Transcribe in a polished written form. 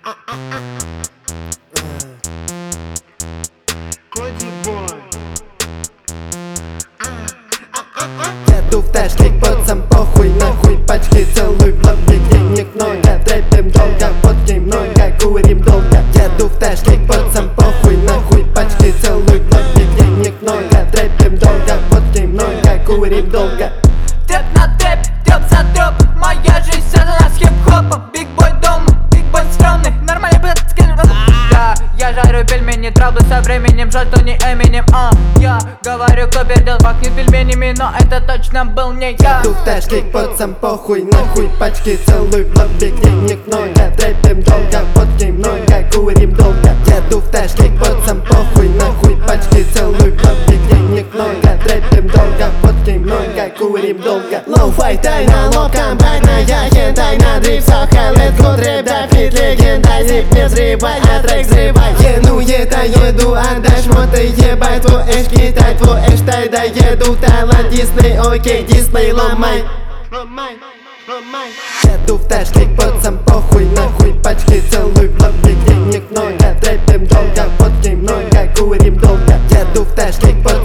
Еду в тачке, пацан, похуй, нахуй пачки, целуй в лобик, денег много, трэпим долго, водки много, курим долго. Еду в тачке, пацан, похуй, нахуй пачки, целуй в лобик, денег много, трэпим долго, водки много, курим долго. Трэп на трэп, трёп за трёп, моя жизнь связана с хип-хопом. Биг-бой дома, биг-бой стрёмный, нормальный пацан. Да, я жарю пельмени, траблы со временем, жаль, что не Эминем. Я говорю, кто пердел, пахнет пельменями, но это точно был не я. Еду в тачке, пацан, похуй, нахуй пачки, целуй в лобик, денег много, трэпим долго, водки много, курим долго. Еду в тачке, пацан, похуй, нахуй пачки, целуй в лобик, денег много, трэпим долго, водки много, курим долго. Лоу-фай, тайна, лока, байная, хентайна, дрифт, саха, let's go, трэп, да, фит, легенда, зип, не взрывай, а трек взрывай. Еду, отдашь моты, ебай, твой эш, китай, твой эш, тай, да, еду, Таиланд, Дисней, окей, Дисней, ломай. Еду в тачке, пацан, похуй, нахуй пачки, целуй в лобик, денег много, трэпим долго, водки много, курим долго. Еду в тачке, пацан.